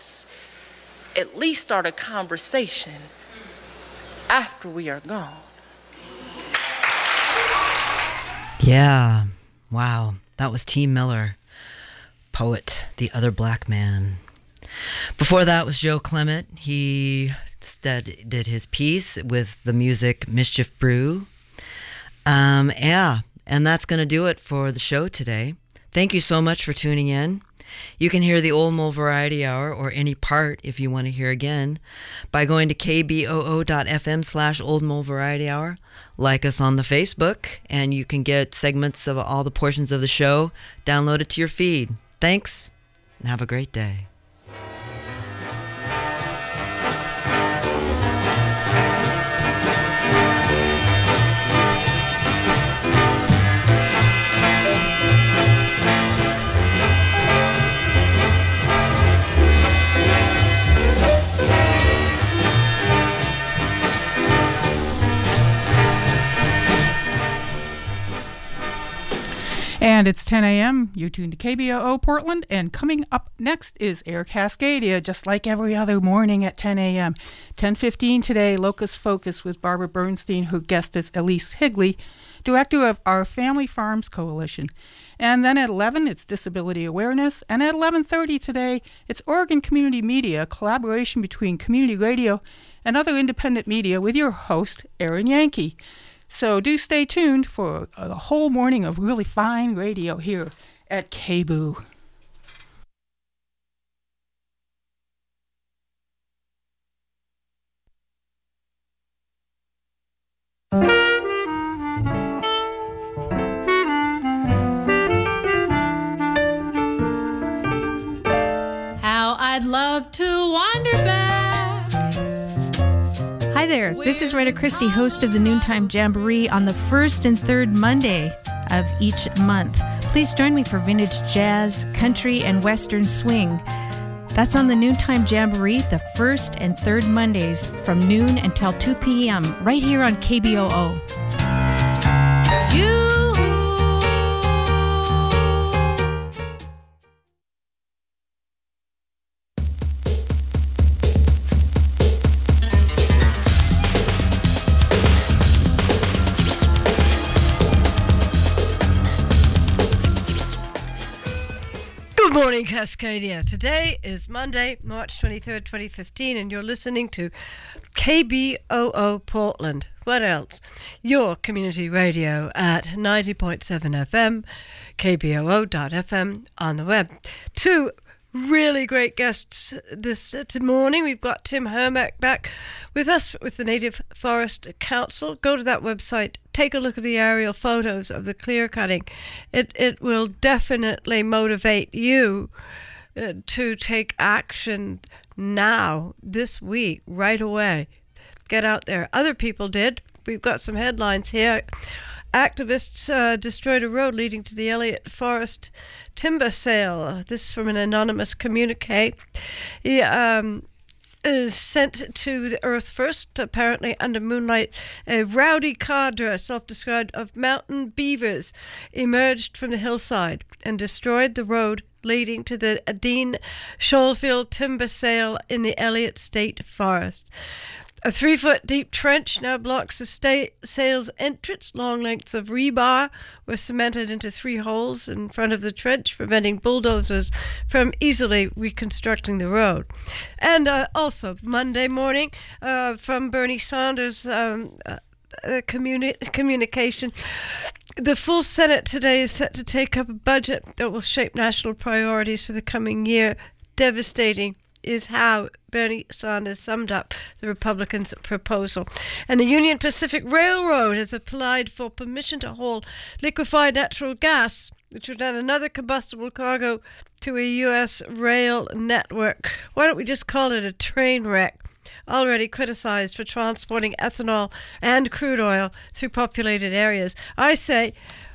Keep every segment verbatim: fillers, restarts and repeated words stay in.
us at least start a conversation after we are gone. Yeah. Wow. That was T. Miller, poet, The Other Black Man. Before that was Joe Clement. He instead did his piece with the music Mischief Brew. Um, yeah, and that's going to do it for the show today. Thank you so much for tuning in. You can hear the Old Mole Variety Hour, or any part if you want to hear again, by going to kboo.fm slash Old Mole Variety Hour. Like us on the Facebook, and you can get segments of all the portions of the show downloaded to your feed. Thanks, and have a great day. And it's ten a.m. You're tuned to K B O O Portland, and coming up next is Air Cascadia, just like every other morning at ten a.m. ten fifteen today, Locust Focus with Barbara Bernstein, her guest is Elise Higley, director of our Family Farms Coalition. And then at eleven, it's Disability Awareness. And at eleven thirty today, it's Oregon Community Media, a collaboration between community radio and other independent media with your host, Aaron Yankee. So do stay tuned for a whole morning of really fine radio here at K B O O. How I'd love to wander back. Hi there, this is Rita Christie, host of the Noontime Jamboree on the first and third Monday of each month. Please join me for vintage jazz, country, and western swing. That's on the Noontime Jamboree, the first and third Mondays from noon until two p.m. right here on K B O O. You Good morning, Cascadia. Today is Monday, March twenty-third, twenty fifteen, and you're listening to K B O O Portland. What else? Your community radio at ninety point seven F M, K B O O dot F M on the web. Two really great guests this morning. We've got Tim Hermack back with us with the Native Forest Council. Go to that website, take a look at the aerial photos of the clear cutting. It it will definitely motivate you uh, to take action now, this week, right away. Get out there. Other people did. We've got some headlines here. Activists uh, destroyed a road leading to the Elliott Forest timber sale. This is from an anonymous communique. He um, is sent to the Earth First, apparently under moonlight. A rowdy cadre, self-described, of mountain beavers emerged from the hillside and destroyed the road leading to the Dean Schofield timber sale in the Elliott State Forest. A three-foot deep trench now blocks the state sales entrance. Long lengths of rebar were cemented into three holes in front of the trench, preventing bulldozers from easily reconstructing the road. And uh, also, Monday morning, uh, from Bernie Sanders' um, uh, communi- communication, the full Senate today is set to take up a budget that will shape national priorities for the coming year. Devastating is how Bernie Sanders summed up the Republicans' proposal. And the Union Pacific Railroad has applied for permission to haul liquefied natural gas, which would add another combustible cargo to a U S rail network. Why don't we just call it a train wreck? Already criticized for transporting ethanol and crude oil through populated areas. I say,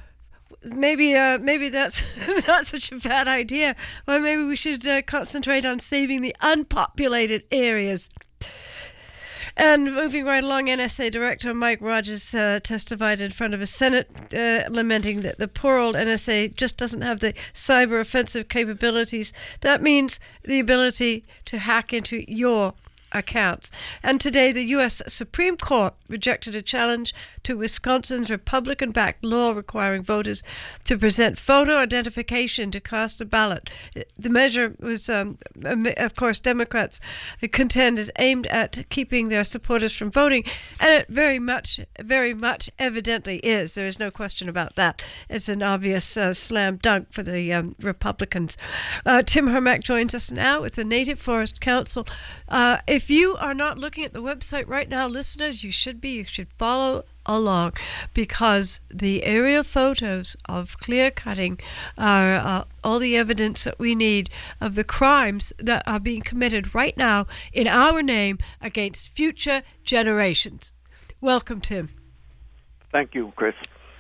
Maybe, uh, maybe that's not such a bad idea. Or maybe we should uh, concentrate on saving the unpopulated areas. And moving right along, N S A Director Mike Rogers uh, testified in front of a Senate uh, lamenting that the poor old N S A just doesn't have the cyber offensive capabilities. That means the ability to hack into your accounts. And today, the U S Supreme Court rejected a challenge to Wisconsin's Republican-backed law requiring voters to present photo identification to cast a ballot. The measure was, um, of course, Democrats contend is aimed at keeping their supporters from voting, and it very much, very much evidently is. There is no question about that. It's an obvious uh, slam dunk for the um, Republicans. Uh, Tim Hermack joins us now with the Native Forest Council. Uh, if you are not looking at the website right now, listeners, you should be. You should follow along, because the aerial photos of clear cutting are uh, all the evidence that we need of the crimes that are being committed right now in our name against future generations. Welcome, Tim. Thank you, Chris.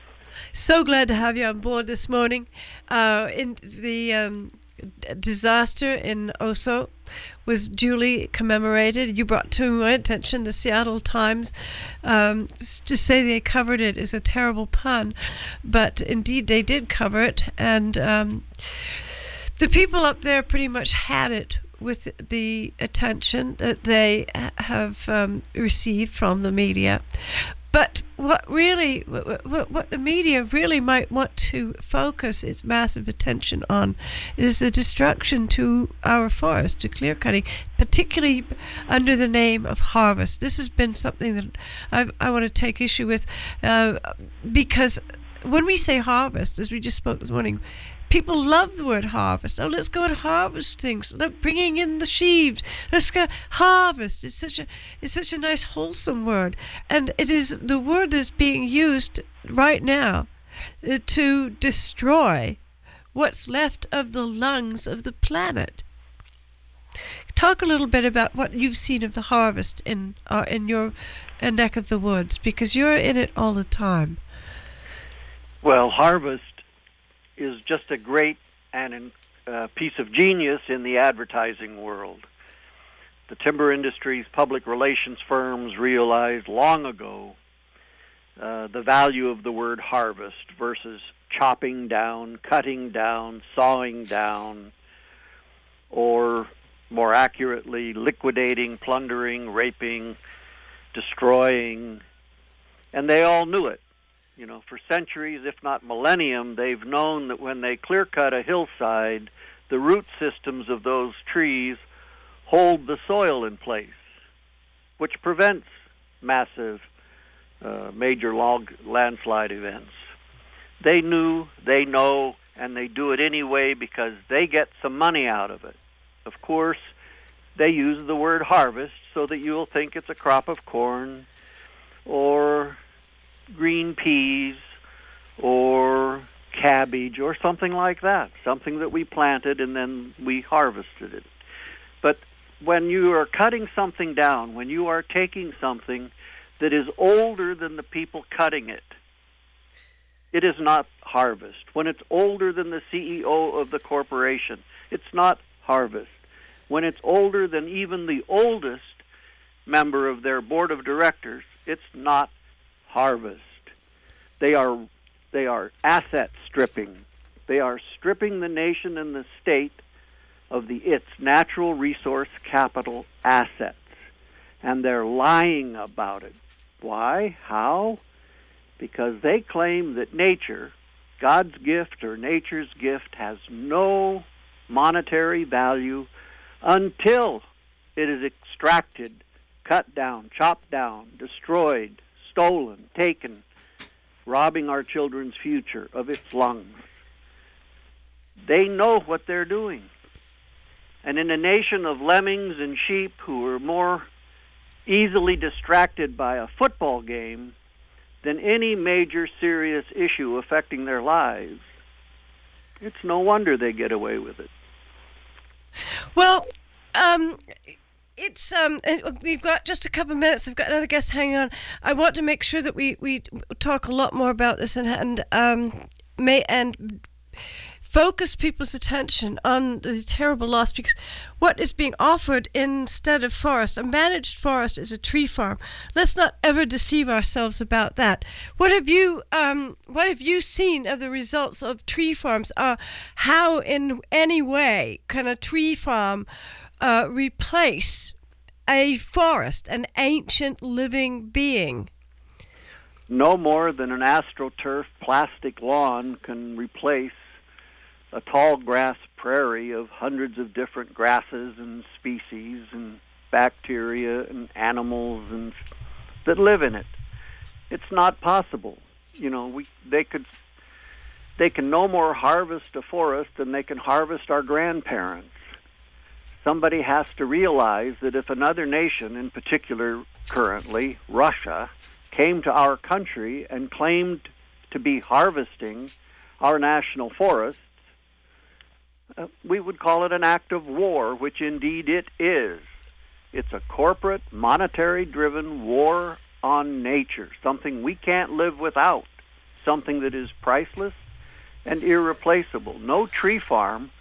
So glad to have you on board this morning. Uh, in the um, disaster in Oso was duly commemorated. You brought to my attention the Seattle Times. Um, to say they covered it is a terrible pun, but indeed they did cover it, and um, the people up there pretty much had it with the attention that they have um, received from the media. But what really, what, what the media really might want to focus its massive attention on is the destruction to our forest, to clear cutting, particularly under the name of harvest. This has been something that I, I want to take issue with, uh, because when we say harvest, as we just spoke this morning, people love the word harvest. Oh, let's go and harvest things. Look, bringing in the sheaves. Let's go harvest. It's such a it's such a nice, wholesome word, and it is the word that's being used right now uh, to destroy what's left of the lungs of the planet. Talk a little bit about what you've seen of the harvest in uh, in your uh, neck of the woods, because you're in it all the time. Well, harvest is just a great and uh, piece of genius in the advertising world. The timber industry's public relations firms realized long ago uh, the value of the word harvest versus chopping down, cutting down, sawing down, or more accurately, liquidating, plundering, raping, destroying, and they all knew it. You know, for centuries, if not millennium, they've known that when they clear-cut a hillside, the root systems of those trees hold the soil in place, which prevents massive uh, major log landslide events. They knew, they know, and they do it anyway because they get some money out of it. Of course, they use the word harvest so that you'll think it's a crop of corn or green peas or cabbage or something like that, something that we planted and then we harvested it. But when you are cutting something down, when you are taking something that is older than the people cutting it, it is not harvest. When it's older than the C E O of the corporation, it's not harvest. When it's older than even the oldest member of their board of directors, it's not harvest. They are they are asset stripping. They are stripping the nation and the state of the its natural resource capital assets. And they're lying about it. Why? How? Because they claim that nature, God's gift or nature's gift, has no monetary value until it is extracted, cut down, chopped down, destroyed, stolen, taken, robbing our children's future of its lungs. They know what they're doing. And in a nation of lemmings and sheep who are more easily distracted by a football game than any major serious issue affecting their lives, it's no wonder they get away with it. Well, um... It's um. We've got just a couple of minutes. I've got another guest hanging on. I want to make sure that we, we talk a lot more about this and and um may and focus people's attention on the terrible loss, because what is being offered instead of forest, a managed forest, is a tree farm. Let's not ever deceive ourselves about that. What have you um, what have you seen of the results of tree farms? Uh, how in any way can a tree farm uh, replace a forest, an ancient living being? No more than an AstroTurf plastic lawn can replace a tall grass prairie of hundreds of different grasses and species and bacteria and animals and that live in it. It's not possible. You know, we they could they can no more harvest a forest than they can harvest our grandparents. Somebody has to realize that if another nation, in particular currently Russia, came to our country and claimed to be harvesting our national forests, uh, we would call it an act of war, which indeed it is. It's a corporate, monetary-driven war on nature, something we can't live without, something that is priceless and irreplaceable. No tree farm,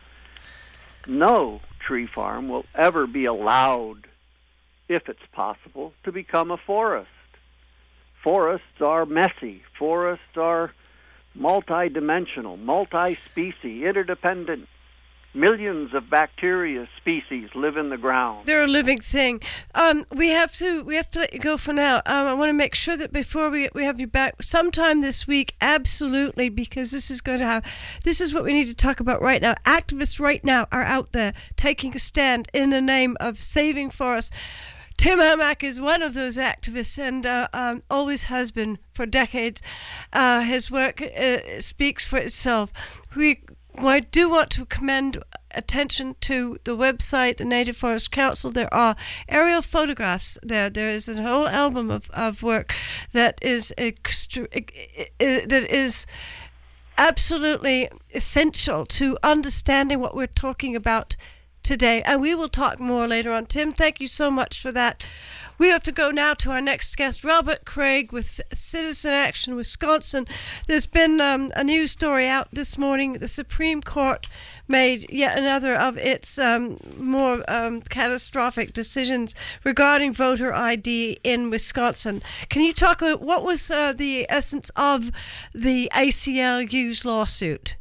no tree farm will ever be allowed, if it's possible, to become a forest. Forests are messy. Forests are multi-dimensional, multi-species, interdependent. Millions of bacteria species live in the ground. They're a living thing. Um, we have to we have to let you go for now. Um, I want to make sure that before we we have you back sometime this week, absolutely, because this is going to have this is what we need to talk about right now. Activists right now are out there taking a stand in the name of saving forests. Tim Ermack is one of those activists, and uh, um, always has been for decades. Uh, his work uh, speaks for itself. We, I do want to commend attention to the website, the Native Forest Council. There are aerial photographs there. There is a whole album of, of work that is extra, that is absolutely essential to understanding what we're talking about today, and we will talk more later on. Tim, thank you so much for that. We have to go now to our next guest, Robert Craig with Citizen Action Wisconsin. There's been um, a news story out this morning. The Supreme Court made yet another of its um, more um, catastrophic decisions regarding voter I D in Wisconsin. Can you talk about what was uh, the essence of the A C L U's lawsuit?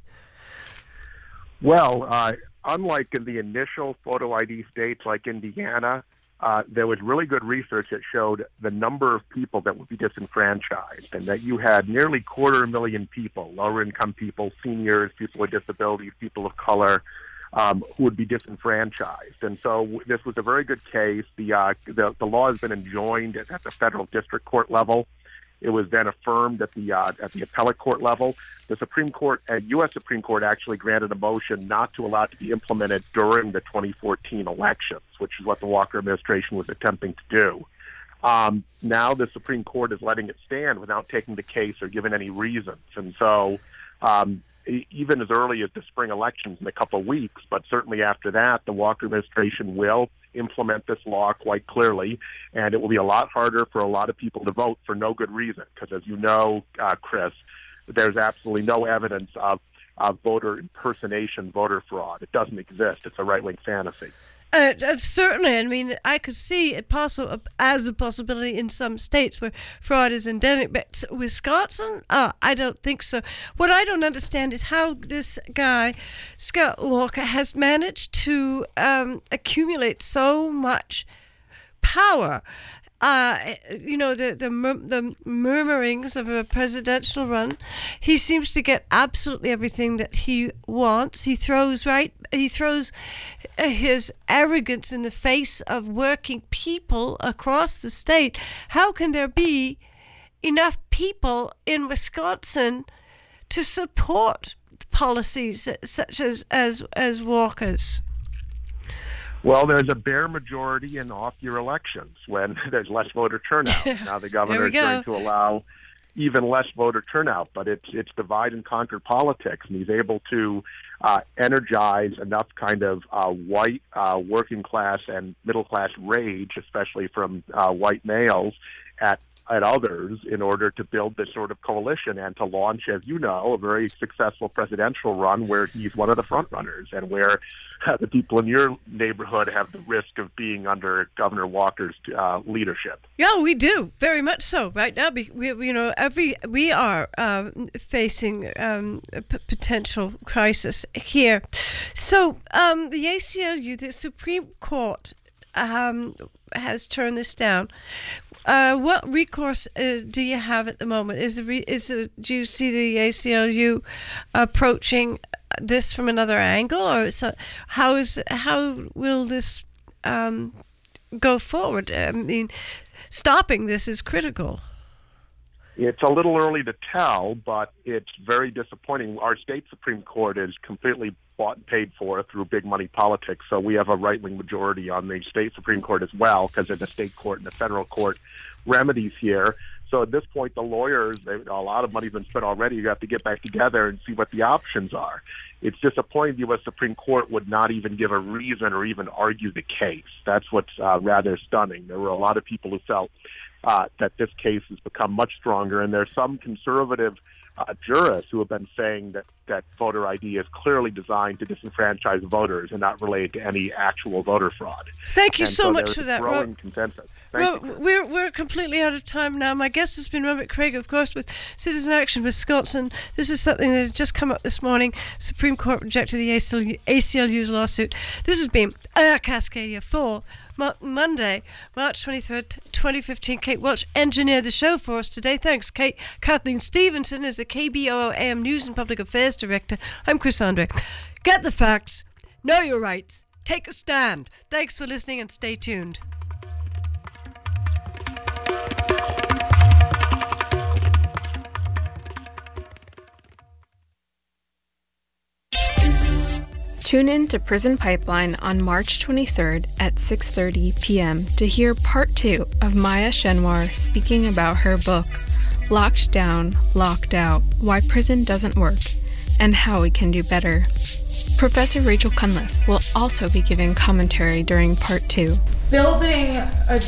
Well, uh, unlike in the initial photo I D states like Indiana, uh, there was really good research that showed the number of people that would be disenfranchised, and that you had nearly quarter million people, lower-income people, seniors, people with disabilities, people of color, um, who would be disenfranchised. And so w- this was a very good case. The, uh, the, the law has been enjoined at, at the federal district court level. It was then affirmed at the uh, at the appellate court level. The Supreme Court, uh, U S Supreme Court, actually granted a motion not to allow it to be implemented during the twenty fourteen elections, which is what the Walker administration was attempting to do. Um, now the Supreme Court is letting it stand without taking the case or giving any reasons. And so um, e- even as early as the spring elections in a couple of weeks, but certainly after that, the Walker administration will implement this law quite clearly, and it will be a lot harder for a lot of people to vote for no good reason, because as you know, uh, Chris, there's absolutely no evidence of, of voter impersonation, voter fraud. It doesn't exist. It's a right-wing fantasy. Uh, uh, certainly, I mean, I could see it possible as a possibility in some states where fraud is endemic, but Wisconsin, uh, I don't think so. What I don't understand is how this guy, Scott Walker, has managed to um, accumulate so much power. Uh, you know, the, the the murmurings of a presidential run. He seems to get absolutely everything that he wants. He throws right. He throws his arrogance in the face of working people across the state. How can there be enough people in Wisconsin to support policies such as as as Walker's? Well, there's a bare majority in off-year elections when there's less voter turnout. Now the governor is going to allow even less voter turnout, but it's it's divide and conquer politics, and he's able to uh, energize enough kind of uh, white uh, working class and middle class rage, especially from uh, white males, at at others in order to build this sort of coalition and to launch, as you know, a very successful presidential run where he's one of the front runners and where uh, the people in your neighborhood have the risk of being under Governor Walker's uh, leadership. Yeah, we do very much so. Right now, we, we you know every we are um, facing um, a p- potential crisis here. So um, the A C L U, the Supreme Court, um, has turned this down. Uh, what recourse uh, do you have at the moment? Is the re- is the, do you see the A C L U approaching this from another angle, or so, how is how will this um, go forward? I mean, stopping this is critical. It's a little early to tell, but it's very disappointing. Our state Supreme Court is completely bought and paid for through big money politics, so we have a right-wing majority on the state Supreme Court as well, because there's a state court and a federal court remedies here. So at this point, the lawyers, they, a lot of money's been spent already. You have to get back together and see what the options are. It's disappointing the U S Supreme Court would not even give a reason or even argue the case. That's what's uh, rather stunning. There were a lot of people who felt uh, that this case has become much stronger, and there's some conservative Uh, jurists who have been saying that, that voter I D is clearly designed to disenfranchise voters and not related to any actual voter fraud. Thank you and so, so much for that. Growing Ro- consensus. Well, we're we're completely out of time now. My guest has been Robert Craig, of course, with Citizen Action Wisconsin. This is something that has just come up this morning. Supreme Court rejected the A C L U's lawsuit. This has been Air Cascadia for Mo- Monday, March twenty-third, twenty fifteen. Kate Welch engineered the show for us today. Thanks, Kate. Kathleen Stevenson is the K B O O A M News and Public Affairs Director. I'm Chris Andre. Get the facts. Know your rights. Take a stand. Thanks for listening and stay tuned. Tune in to Prison Pipeline on March twenty-third at six thirty p.m. to hear part two of Maya Shenwar speaking about her book, Locked Down, Locked Out, Why Prison Doesn't Work, and How We Can Do Better. Professor Rachel Cunliffe will also be giving commentary during part two. Building a